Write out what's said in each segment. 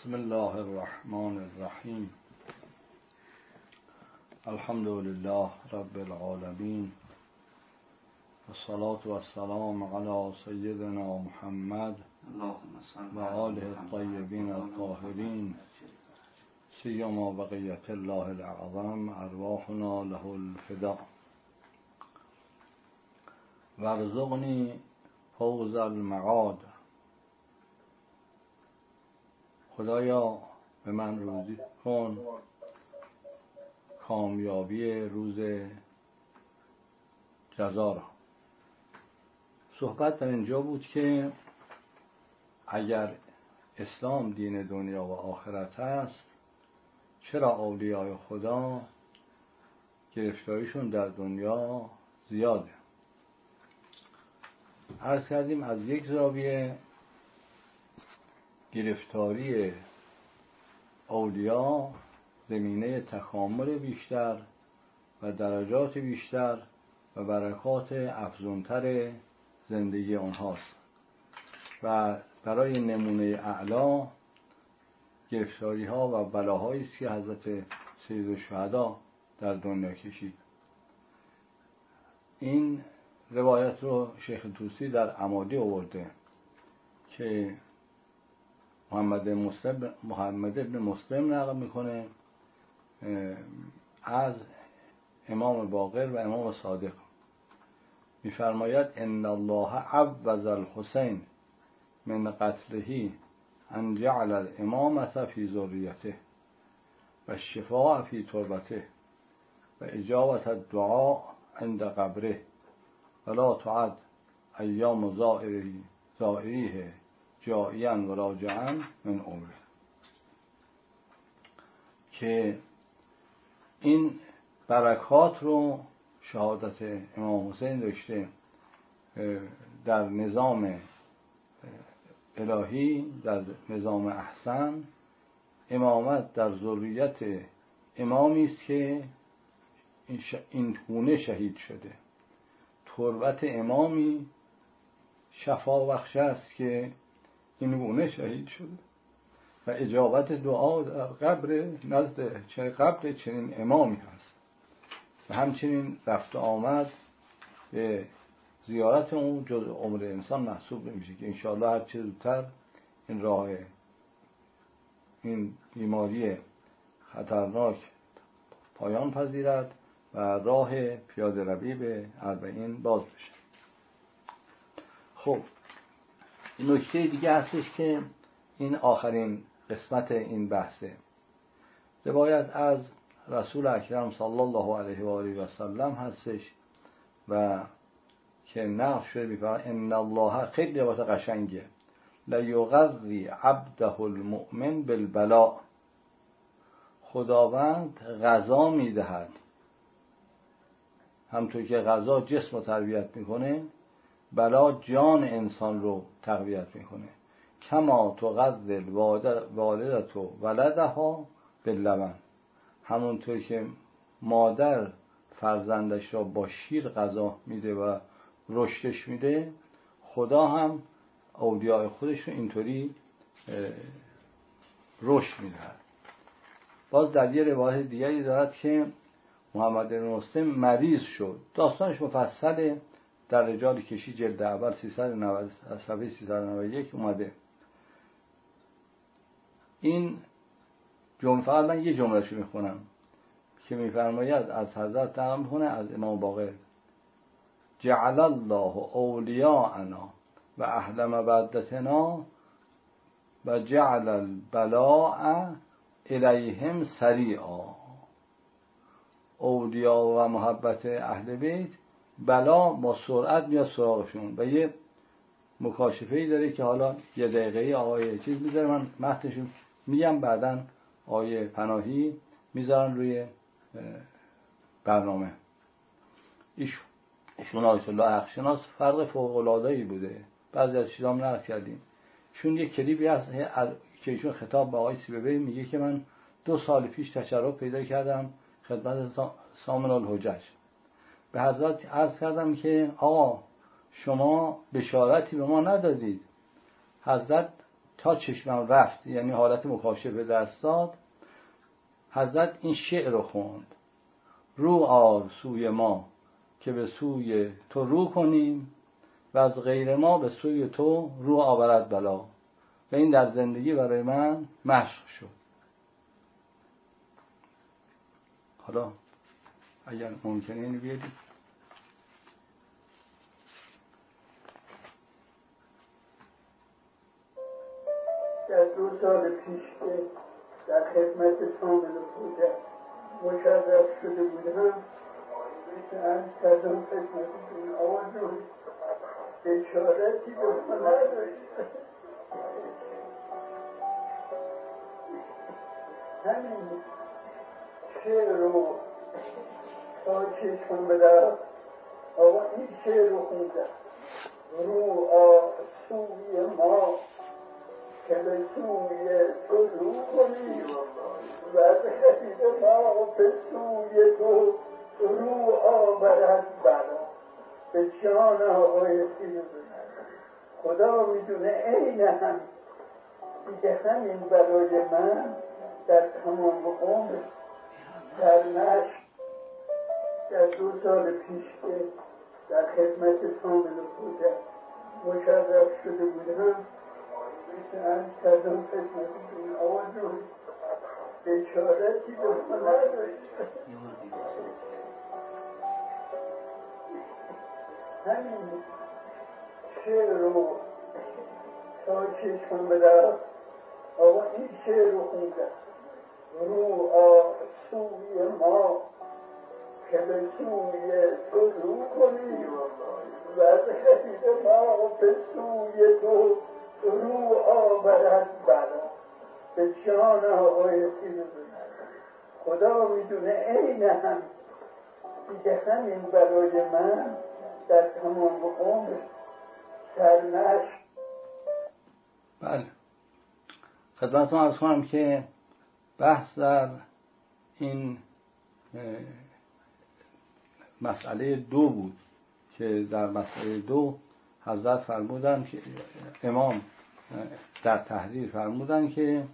بسم الله الرحمن الرحیم. الحمد لله رب العالمین، والصلاة والسلام علی سیدنا محمد و آله الطیبین الطاهرین، سیما بقیة الله الاعظم، ارواحنا له الفداء. وارزقنی فوز المعاد. خدایا به من روزی کن کامیابی روز جزا را. صحبت در اینجا بود که اگر اسلام دین دنیا و آخرت است، چرا اولیای خدا گرفتاریشون در دنیا زیاده؟ عرض کردیم از یک زاویه گرفتاری اولیا زمینه تکامل بیشتر و درجات بیشتر و برکات افزونتر زندگی آنهاست و برای نمونه اعلا گرفتاری ها و بلاهایی است که حضرت سید الشهدا در دنیا کشید. این روایت رو شیخ طوسی در عمادی آورده که محمد ابن مسلم نقل میکنه از امام باقر و امام صادق، میفرماید ان الله عوض الحسین من قتله ان جعل الامامة فی ذریته و الشفاء فی تربته و اجابت الدعاء عند قبره ولا تعد ایام زائریه جائعا و راجعا من عمره. که این برکات رو شهادت امام حسین داشته در نظام الهی، در نظام احسن. امامت در ذریت امامی است که این گونه شهید شده. تربت امامی شفا بخش است که این گونه شهید شده و اجابت دعا در قبر نزد قبر چنین امامی هست و همچنین رفت آمد به زیارت اون جز عمر انسان محسوب نمیشه که انشاءالله هر چه زودتر این راه این بیماری خطرناک پایان پذیرد و راه پیاده روی به اربعین باز بشه. خب این نکته دیگه هستش که این آخرین قسمت این بحثه. روایت از رسول اکرم صلی الله علیه و آله و سلم هستش و که نقل شده میفرماید ان الله، خیلی روایت قشنگه، لیغذی عبده المؤمن بالبلاء. خداوند غذا میدهد، همطور که غذا جسم رو تربیت میکنه، بلا جان انسان رو تقویت میکنه. کما تغذی الوالدة ولدها باللبن. همونطور که مادر فرزندش را با شیر غذا میده و رشدش میده، خدا هم اولیاء خودش رو اینطوری رشد میده. باز در یه روایت دیگری دارد که محمد بن مسلم مریض شد. داستانش مفصله در رجال کشی جلد اول 390 صفحه 391 اومده. این جمله فقط من یه جمله‌شو میخونم که میفرماید از حضرت نقل میکنه از امام باقر: جعل الله اولیاءنا و اهل مودتنا و جعل البلاء الیهم سریعا. اولیا و محبت اهل بیت، بلا با سرعت میاد سراغشون. و یه مکاشفه‌ای داره که حالا یه دقیقه‌ای آقای چیز میذاره، من متنشون میگم، بعدن آقای پناهی میذارن روی برنامه. ایشون آیت الله حقشناس فرق فوق‌العاده‌ای بوده، بعضی از چیزا هم نقل کردیم. چون یه کلیپی هست که ایشون خطاب به آقای سیبوی میگه که من 2 سال پیش تشرف پیدا کردم خدمت سامن الحجج. به حضرت عرض کردم که آقا شما بشارتی به ما ندادید. حضرت تا چشمم رفت، یعنی حالت مکاشفه دست داد، حضرت این شعر رو خوند: رو آر سوی ما که به سوی تو رو کنیم و از غیر ما به سوی تو رو آورد بلا. و این در زندگی برای من مشق شد. حالا اگر ممکنه اینو بیارید. در 2 سال پیش که در خدمت سامل بودم مشرف شده بودم، عرض کردم خدمتتون آقا جون بشارتی به ما نداشت. همین شعر رو تا چشم بدم، آقا این شعر رو خوندم: رو سوی ما که به سوی تو رو کنیم و غیر ما به سوی تو رو آورد بلا. به جان آقای سیروزه خدا میدونه عین هم دیگه همین برای من در تمام عمر سرنش. در 2 سال پیش که در خدمت سامل بودم مشرف شده بودم، عرض کردم خدمتتون آقا جون بشارتی به ما نداشت. همین شعر رو تا چشم بدم، آقا این شعر رو خوندم: رو سوی ما که به سوی تو رو کنیم و غیر ما به سوی تو رو آورد بلا. به جان آقای سیروزه خدا میدونه عین هم دیگه همین برای من در تمام عمر سرنش. بله، خدمتتون عرض کنم که بحث در این مسئله 2 بود که در مسئله 2 حضرت فرمودن که امام در تحریر فرمودن که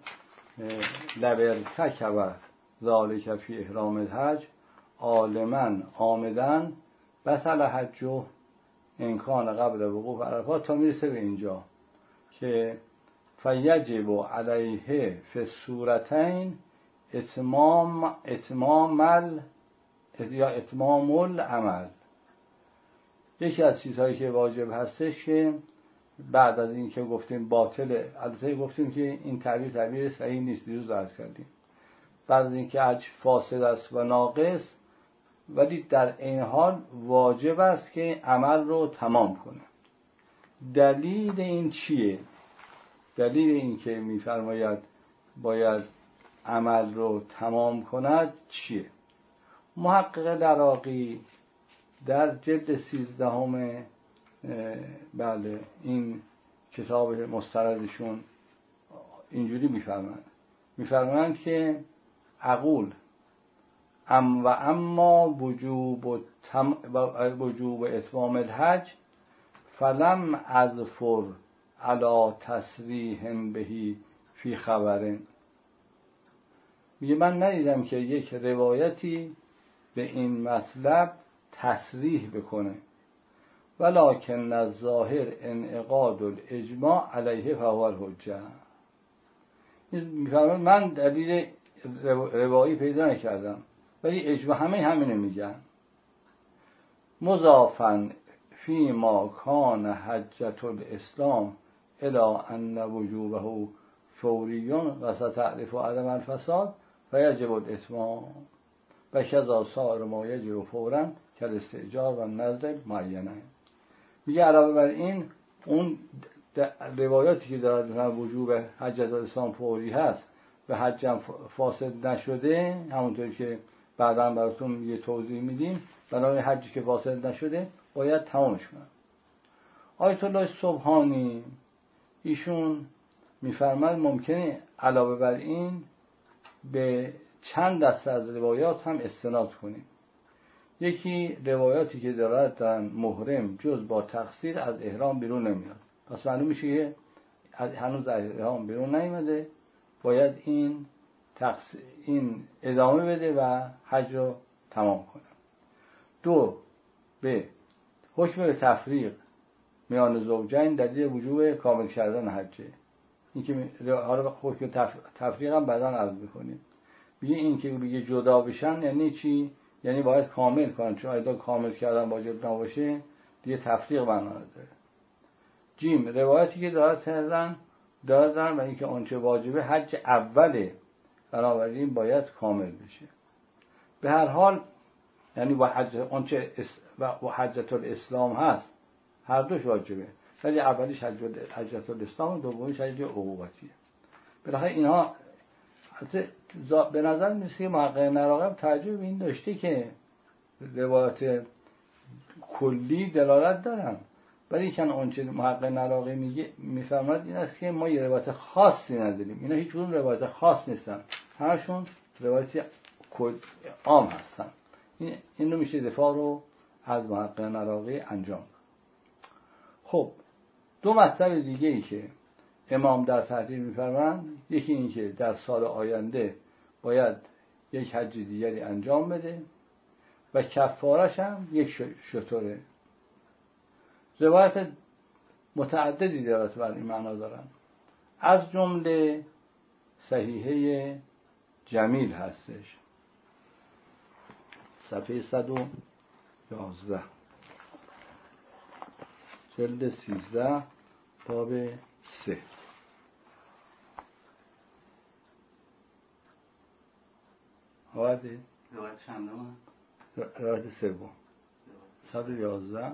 لبرتکب ذالک فی احرام الحج عالما آمدن بطل حجه امکان قبل وقوف عرفات، تا میرسه به اینجا که فیجب علیه فی الصورتین اتمام العمل. یکی از چیزهایی که واجب هستش که بعد از این که گفتیم باطله، البته گفتیم که این تعبیر صحیح نیست، دیروز درس کردیم، بعد از این که حج فاسد است و ناقص، ولی در این حال واجب است که عمل رو تمام کنه. دلیل این چیه؟ دلیل این که می‌فرماید باید عمل رو تمام کند چیه؟ محقق العراقی در جلد 13 بله این کتاب مستردشون اینجوری می‌فرمایند که اقول اما وجوب اتمام الحج فلم اظفر علی تصریح بهی فی خبرن. میگه من ندیدم که یک روایتی به این مطلب تصریح بکنه، ولکن الظاهر انعقاد الاجماع علیه فهو الحجه. میفرماید من دلیل روایی پیدا نکردم، ولی اجماع همینه میگن. مضافاً فی ما کان حجة الاسلام الی ان وجوبه فوری و ستعرف عدم الفساد و یجب الاتمام و کذا سایر ما یجب فوراً کالاستئجار و نذر معینه. میگه علاوه بر این اون روایاتی که دارد وجوب حجة الاسلام فوری هست و حجم فاسد نشده، همونطور که بعداً براتون یه توضیح میدیم، برای حجی که فاسد نشده باید تمامش کنن. آیت الله سبحانی ایشون میفرماید ممکنه علاوه بر این به چند دسته از روایات هم استناد کنیم. یکی روایاتی که دارن محرم جز با تقصیر از احرام بیرون نمیاد، پس معلوم میشه که هنوز احرام بیرون نیامده، باید این ادامه بده و حج رو تمام کنه. 2 به حکم به تفریق میان زوجین دلیل وجوب کامل کردن حجه. این که حالا حکم تفریق هم بعداً عرض می‌کنیم. میگه این که بگه جدا بشن یعنی چی؟ یعنی باید کامل کنن، چون اگه کامل کردن واجب نباشه دیگه تفریق معنا نداره. جیم روایتی که دادن و اینکه آنچه واجبه حج اوله، بنابراین باید کامل بشه. به هر حال یعنی با حج آنچه و حجۃ الاسلام هست هر دوش واجبه، ولی اولیش حجۃ الاسلام و دومیش حج عقوبتیه. بالاخره اینها به نظر میاد که محقق نراقب توجه به این داشته که روایات کلی دلالت دارن، ولی که آنچه محقق نراقب میفرماید این است که ما یه روایت خاصی نداریم. اینا هیچ کدوم روایت خاص نیستن، همشون روایت عام هستن. این رو میشه دفاع رو از محقق نراقب انجام. خب 2 مطلب دیگه ای که امام در تحریر میفرمایند، یکی این که در سال آینده باید یک حج دیگری انجام بده و کفارش هم یک شتره. روایت متعددی دارد بر این معنا دارن، از جمله صحیحه جمیل هستش، صفحه 111 جلد 13 باب 3. روایت چندم؟ روایت 3 111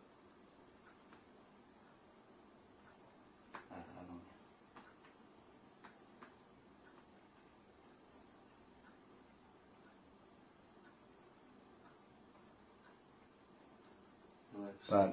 بله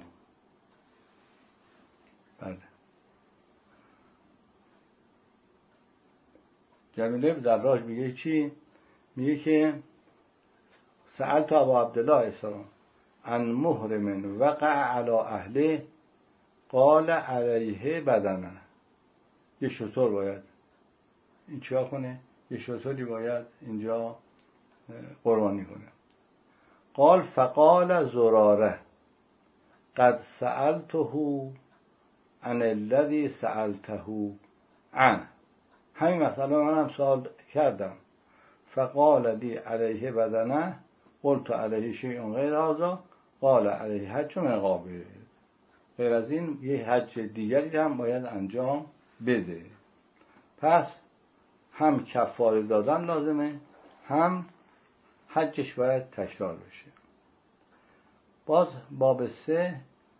جمیله در راج میگه چی؟ میگه که سألت ابا عبدالله السلام عن محرم وقع علی اهله قال علیه بدنه. یه شطور باید این چیا کنه؟ یه شطوری باید اینجا قربانی کنه. قال فقال زراره قد سألته عن الذي سألته عنه. همین مسئله من هم سوال کردم. فقال لی علیه بدنه قلت علیه شیء غیر هذا قال علیه حج من قابل. غیر از این یه حج دیگری هم باید انجام بده. پس هم کفاره دادن لازمه، هم حجش باید تکرار بشه. باز باب 3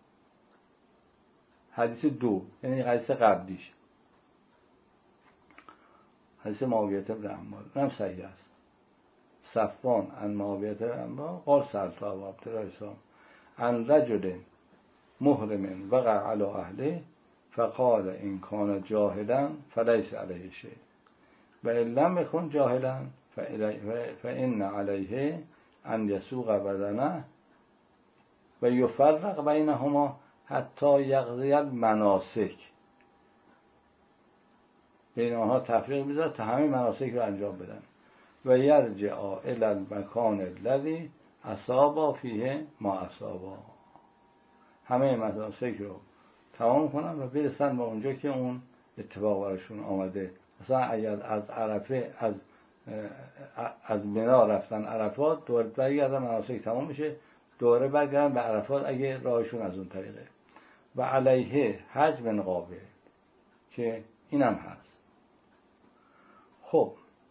حدیث 2 یعنی حدیث قبلیش، حدیث معاویه بن عمار، اونم صحیح است. صفوان عن معاویه بن عمار قال سألت ابا عبدالله عن رجل محرم وقع علی اهله فقال ان كان جاهلا فليس عليه شيء و ان لم يكن جاهلا فإن عليه ان يسوق بدنه و یفرق بینهما حتی یقضی المناسک. بین آنها تفریق بذار تا همه مناسک رو انجام بدن. و یرجع الی المکان الذی اصاب فیه ما اصابا. همه مناسک رو تمام کنن و برسن به اونجا که اون اتفاق براشون آمده. مثلا اگر از عرفه از منا رفتن عرفات دوباره برگردن مناسک تمام میشه، دوباره برگردن به عرفات اگه راهشون از اون طریقه. و علیه حج من قابل که اینم هست. خب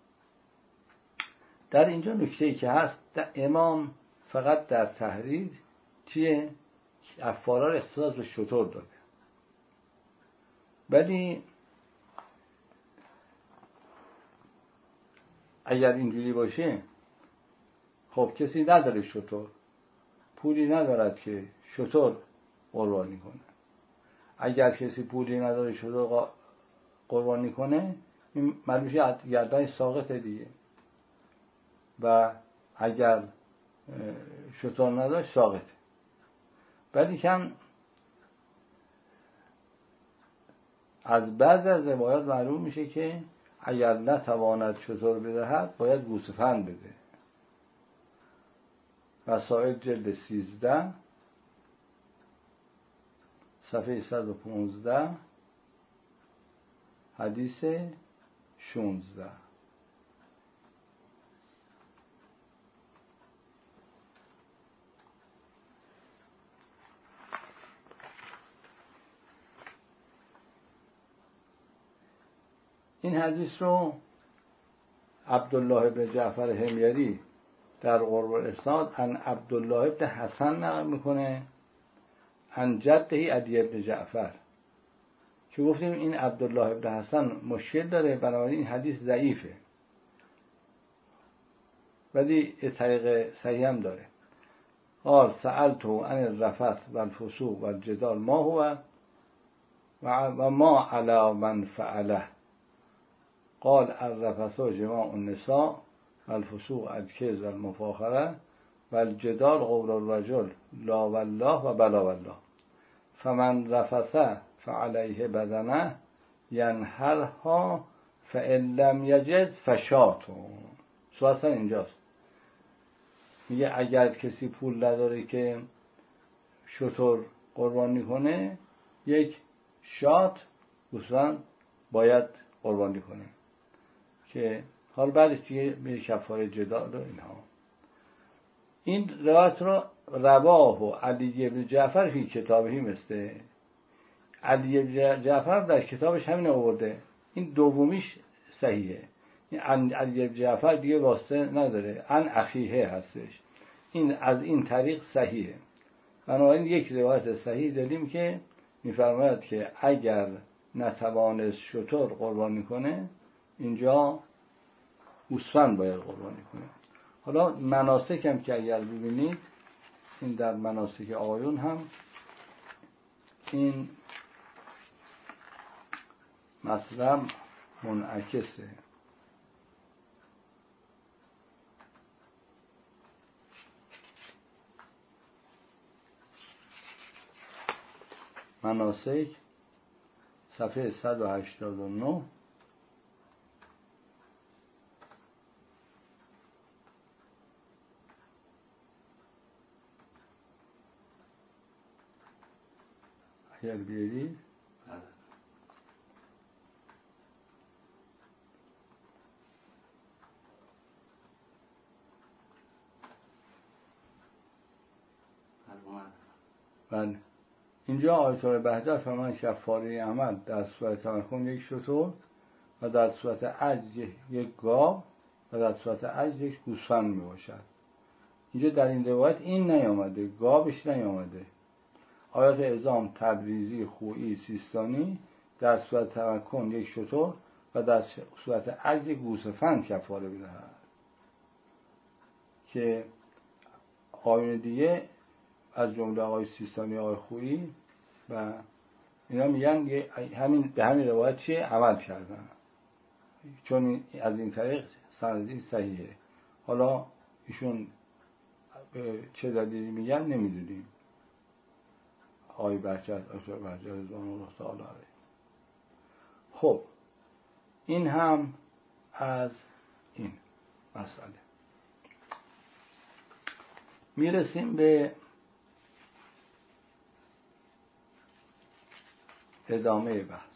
در اینجا نکته‌ای که هست امام فقط در تحریر چیه؟ کفاره رو اختصاص به شتر داده، ولی اگر اینجوری باشه خب کسی نداره شتر، پولی ندارد که شتر قربانی کنه. اگر کسی پولی نداره شتر قربانی کنه این معلوم میشه گردن ساقط دیگه، و اگر شتر نداره ساقط. ولی کم از بعضی از روایات معلوم میشه که اگر نتواند شتر بدهد باید گوسفند بده. رسائل جلد 13 صفحه 115 حدیث 16. این حدیث رو عبدالله ابن جعفر حمیری در قرب الاسناد عن عبدالله ابن حسن نقل میکنه عن جده علی ابن جعفر، که گفتیم این عبدالله ابن حسن مشکل داره، بنابراین این حدیث ضعیفه، ولی یه طریق صحیح هم داره. قال سألته عن الرفث والفسوق والجدال ما هو و ما علی من فعله. قال الرفث جماع النساء والفسوق الکذب والمفاخره والجدال قول الرجل لا والله و بلا والله. فمن رفث فعليه بدنه ینحرها فإن لم یجد فشاة. سوال اینجاست، میگه اگر کسی پول نداره که شتر قربانی کنه، یک شات گوسفند باید قربانی کنه، که حال بعدش دیگه میره کفاره جدال و اینها. این روایت رو رواه و علی بن جعفر فی کتابی مثل علی بن جعفر در کتابش همین آورده. این دومیش صحیحه، این علی بن جعفر دیگه واسطه نداره، عن اخیه هستش، این از این طریق صحیحه. بنابراین یک روایت صحیح داریم که میفرماید که اگر نتوانست شتر قربانی کنه، اینجا گوسفند باید قربانی کنه. حالا مناسک هم که اگر ببینید، این در مناسک آقایون هم این مطلب منعکسه. مناسک صفحه 189 اگر بیارید بله. اینجا آیت الله بهجت فرمان کفاره عمل در صورت تمکن یک شتر و در صورت عجز یک گاو و در صورت عجز یک گوسفند می باشد. اینجا در این روایت این نیامده، گاوش نیامده. آیات اعظام تبریزی، خویی، سیستانی در صورت تمکن یک شتر و در صورت عجز گوسفند کفاره بدهد، که آیون دیگه از جمله آقای سیستانی، آقای خویی و اینا میگن همین به همین روایت چیه عمل کردن، چون از این طریق سندی صحیحه. حالا ایشون چه دلیلی میگن نمیدونیم. آقای بهجت رضوان الله تعالی علیه. خب این هم از این مسئله. میرسیم به ادامه بحث.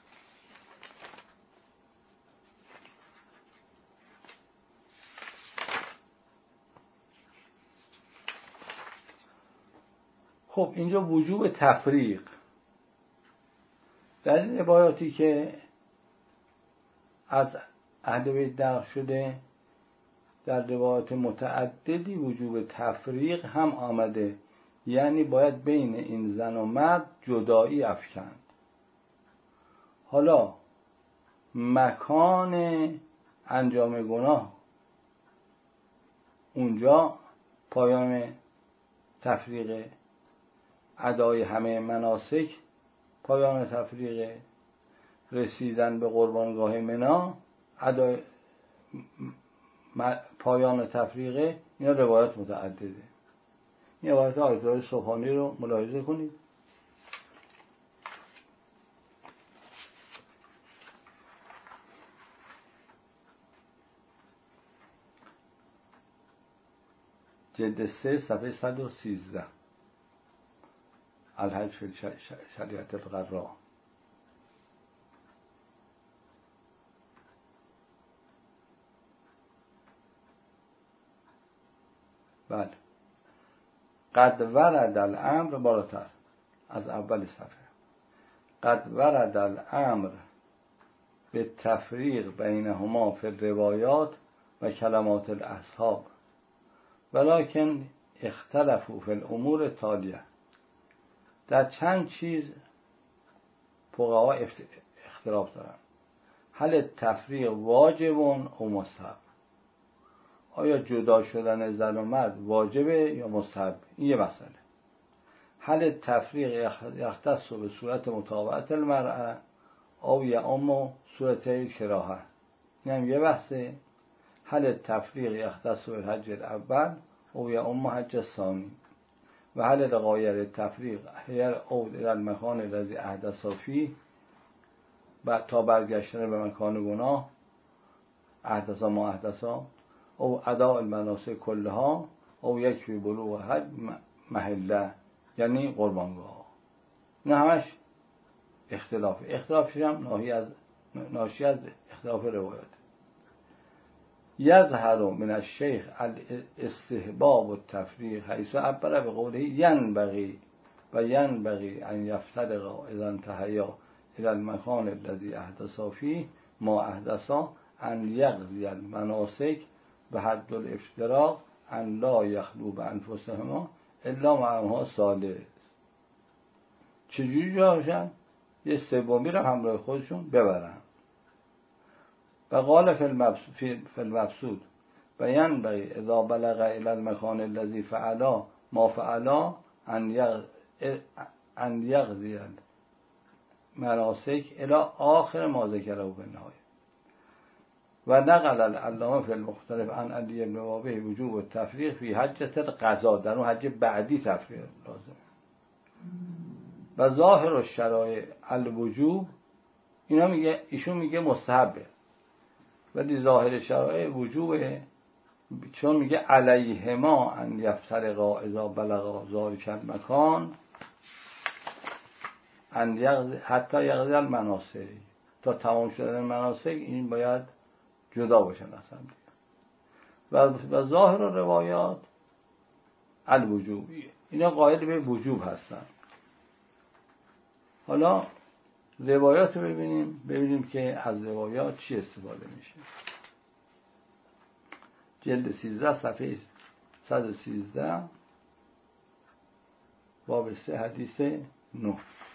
خب اینجا وجوب تفریق در این روایاتی که از اهل بیت نقل شده، در روایات متعددی وجوب تفریق هم آمده، یعنی باید بین این زن و مرد جدایی افکند. حالا مکان انجام گناه اونجا پایان تفریق، ادای همه مناسک پایان تفریق، رسیدن به قربانگاه منی ادای پایان تفریق. اینا روایات متعدده. این روایت آیت الله سبحانی رو ملاحظه کنید. جلد 3 صفحه 113 الحج فی شریعت القراء. بله. قد ورد الامر، بالاتر از اول صفحه، قد ورد الامر به تفریق بینهما فی الروایات و کلمات الاصحاب ولکن اختلفوا فی الامور التالیه. در چند چیز فقها اختلاف دارند. هل تفریق واجب او مستحب؟ آیا جدا شدن زن و مرد واجبه یا مستحب؟ این یه مسئله. هل تفریق یختص به صورت متابعت المرأة او یعم صورت کراهه؟ این هم یه بحثه. هل تفریق یختص به الحج الاول او یعم حج الثانی؟ و هل لغایر تفریق هی العود الی المکان الذی احدث فیه، تا برگشتن به مکان گناه، احدث ما احدث، او اداء المناسک کلها، او یکفی بلوغ حج محله یعنی قربانگاه. نه همش اختلافش هم ناشی از اختلاف روایات. یظهر من الشیخ الاستحباب والتفریق حیث عبر بقوله ینبغی ان یفترقا اذا انتهیا الى المکان الذی احدث فیه ما احدث ان یقضی المناسک به حد الافتراق ان لا یخلو بانفسهما الا معها ثالث. چجوری جا باشن؟ یه سومی رو همراه خودشون ببرن. و قال فی المبسوط بیان بغی اذا بلغ الى المکان الذی فعلا ما فعلا ان یقضی مناسک الى آخر ما ذکره بالنهایه. و نقل العلامه فی المختلف عن علی بن وابه وجوب التفریق فی حجة القضاء، در اون حج بعدی تفریق لازم. و ظاهر الشرایع الوجوب، ایشون میگه مستحبه، ولی ظاهر شرایع وجوبه، چون میگه علیهما ان یفترقا اذا بلغا ذلک المکان ان حتی یقضی المناسک، تا تمام شدن مناسک این باید جدا باشن اصلا دیگه. و ظاهر روایات الوجوب، اینا قائل به وجوب هستن. حالا روایات رو ببینیم که از روایات چی استفاده میشه. جلد 13 صفحه 113 باب 3 حدیث 9.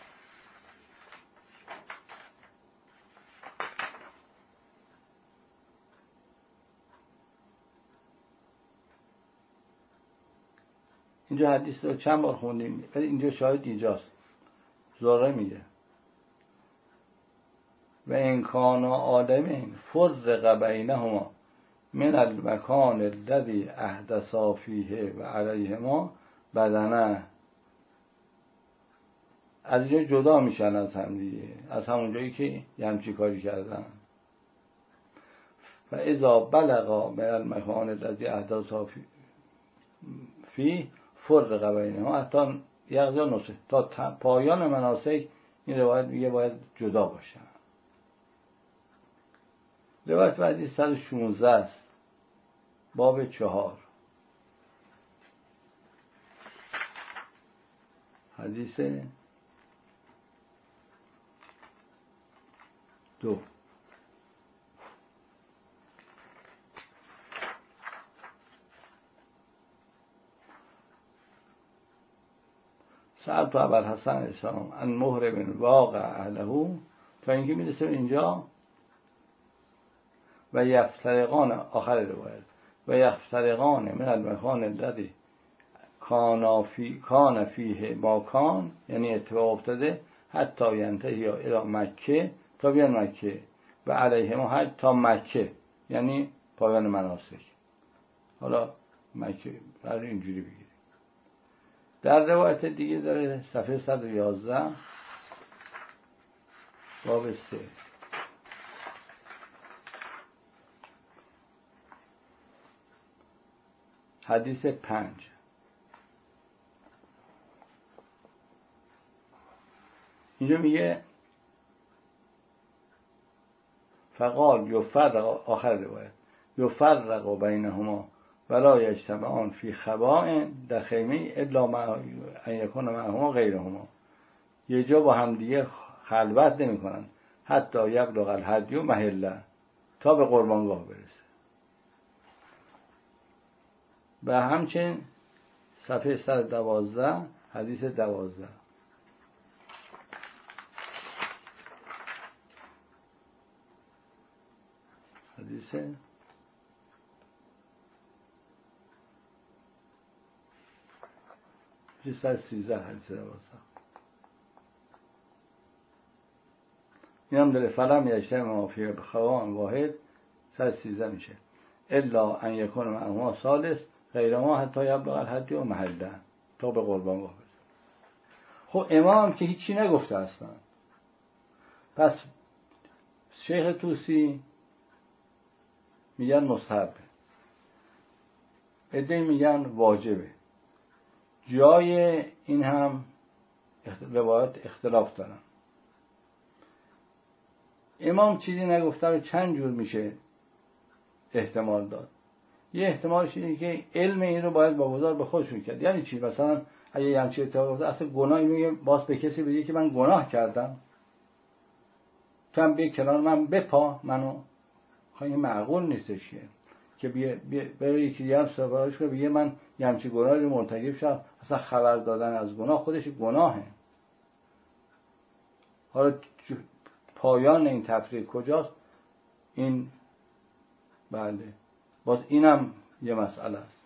اینجا حدیث رو چند بار خوندیم، ولی اینجا شاید اینجاست. زهره میگه و این کان عالمین فرق بینهما من المکان الذی احدثا فیه و علیهما بدنه. از اینجا جدا میشن از هم دیگه، از همون جایی که یه همچی کاری کردن. و اذا بلغا من المکان الذی احدثا فیه فرق بینهما حتی یغزی نصف، تا پایان مناسک این روایت میگه باید جدا باشن. روایت بعدی 116 است، باب 4 حدیث 2. سألت ابوالحسن الاسلام ان محرم واقع اهله، تا اینکه میرسه اینجا و یفترقان، آخر روایت و یفترقان من المکان الذی کان فیه ما کان، یعنی اتفاق افتاده حتی ینتهی الی مکه، تا بیان مکه، و علیهما حج تا مکه یعنی پایان مناسک. حالا مکه برای اینجوری بگیریم. در روایت دیگه داره صفحه 111 باب 3 حدیث 5. اینجا میگه فقال یفرق، آخر روایت، یفرق بینهما ولا یجتمعان فی خباء در خیمه الا ان یکون معهما غیرهما. یه جا با هم دیگه خلوت نمی کنن حتی یبلغ الهدی محله، تا به قربانگاه برسه. و همچنین صفحه 112 حدیث 12 حدیث 113 حدیث 12 این هم داره فلم یجتمع مافیه به خوان واحد 113 میشه الا ان یکون معهما ثالث غیرهما حتی یبلغ الهدی و محله، تا به قربانگاه برسه. خب امام که هیچی نگفته اصلا. پس شیخ طوسی میگن مستحبه، عده‌ای میگن واجبه. جای این هم روایات اختلاف دارن. امام چیزی نگفته رو چند جور میشه احتمال داد. یه احتمالش اینه که علم این رو باید واگذار به خودش میکرد. یعنی چی؟ مثلا اگه یه همچین اتفاقی افتاد اصلا گناهی میگه باز به کسی بگه که من گناه کردم، تو هم بیا کنار من بپا منو. خواهی معقول نیستش که بره یکی دیگه هم سفارش کنه بگه من یه همچین گناهی رو مرتکب شدم. اصلا خبر دادن از گناه خودش گناهه. حالا پایان این تفریق کجاست؟ این بله باز اینم یه مسئله است.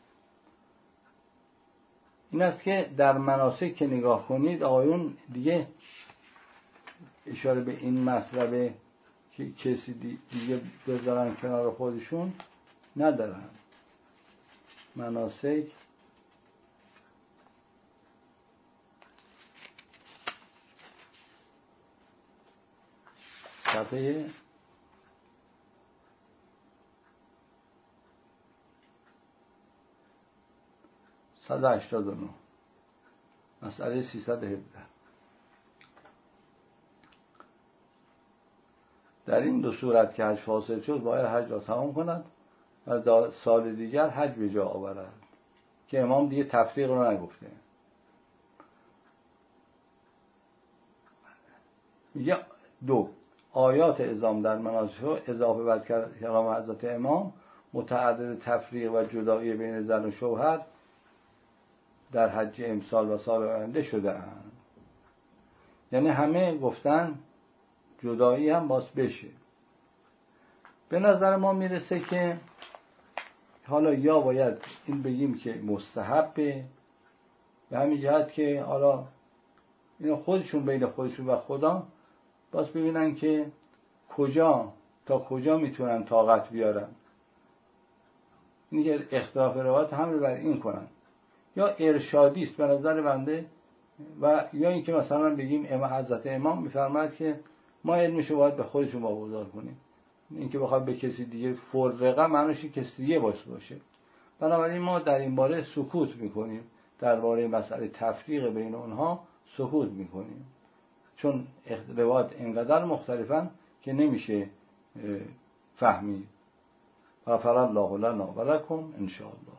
این است که در مناسک که نگاه کنید آقایون دیگه اشاره به این مسئله که کسی دیگه بذارن کنار خودشون ندارن. مناسک صفحه 189 مسئله 317. در این دو صورت که حج فاسد شد باید حج را تمام کند و سال دیگر حج به جا آورد، که امام دیگه تفریق رو نگفته. میگه 2 آیات اعزام در مناسک اضافه بر کلام حضرت امام متعدد تفریق و جدایی بین زن و شوهر در حج امسال و سال آینده شده اند. یعنی همه گفتن جدایی هم باز بشه. به نظر ما میرسه که حالا یا باید این بگیم که مستحبه به همین جهت که حالا اینا خودشون بین خودشون و خدا باز ببینن که تا کجا میتونن طاقت بیارن. اینی که اختلاف روایت هم بر این کنن، یا ارشادی است به نظر بنده، و یا اینکه مثلا بگیم حضرت امام میفرماید که ما علمشو باید به خودشون واگذار کنیم. اینکه بخواد به کسی دیگه فرقه معنیش کسی دیگه باشه. بنابراین ما در این باره سکوت میکنیم، درباره مسئله تفریق بین اونها سکوت میکنیم، چون روایات اینقدر مختلفن که نمیشه فهمید. غفر الله لنا و لکم ان شاء الله.